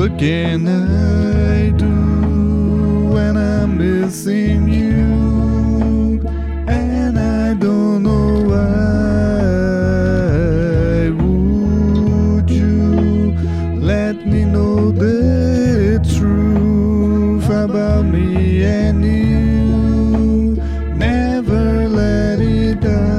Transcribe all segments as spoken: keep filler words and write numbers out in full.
what can I do when I'm missing you? And I don't know why. Would you let me know the truth about me and you? Never let it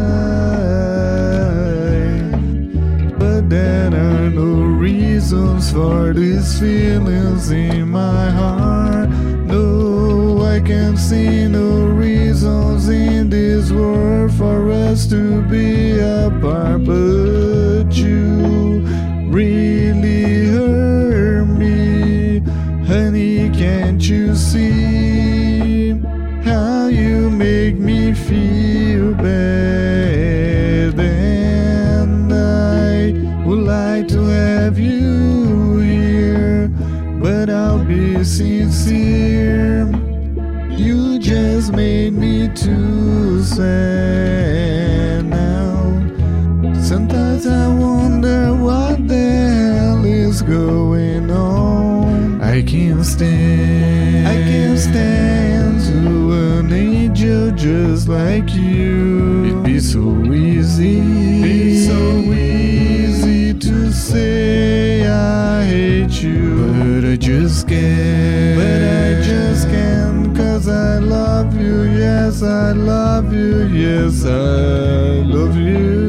die. But there are no reasons for these feelings in my heart. No, I can see no reasons in this world for us to be apart. But you really hurt me, honey, can't you see how you make me feel bad? And I would like to have you here, but I'll be sincere, you just made me too sad now. Sometimes I wonder what the hell is going on. I can't stand, I can't stand to an angel just like you. It'd be so easy, be so easy to say I hate you, but I just can't, but I just can't, 'cause I love you, yes I love you, yes I love you.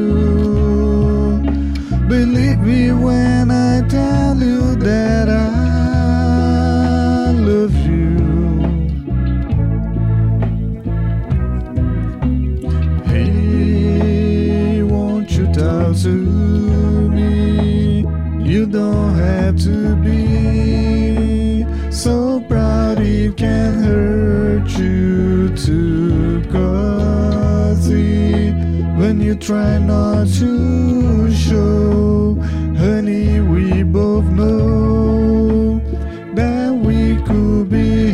Believe me when I tell you that I love you. Hey, won't you talk to me? You don't have to be so proud, it can hurt you too. 'Cause it, when you try not to show, honey, we both know that we could be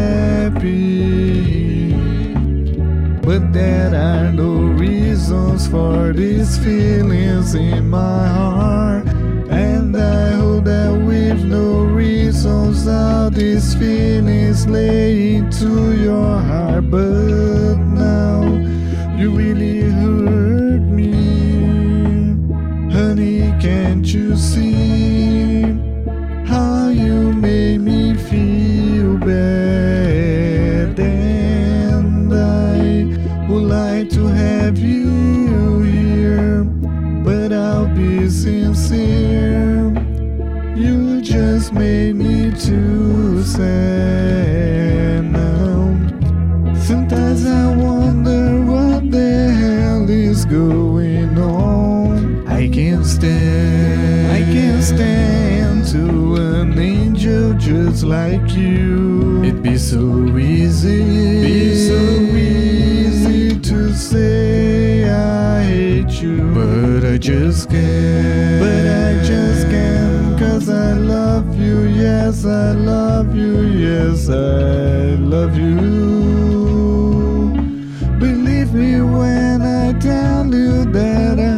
happy. But there are no reasons for these feelings in my heart. And I hope that with no reasons all these feelings lay into your heart. But now you really hurt me, honey, can't you see how you made me feel bad? And I would like to have you here, but I'll be sincere, you just made me too sad now. Sometimes I wonder what the hell is going on. I can't stand, I can't stand to an angel just like you. It'd be so easy, be so easy to say I hate you, but I just can't, but I just can't, 'cause I love you, yes I love you, yes I love you. Believe me when I tell you that I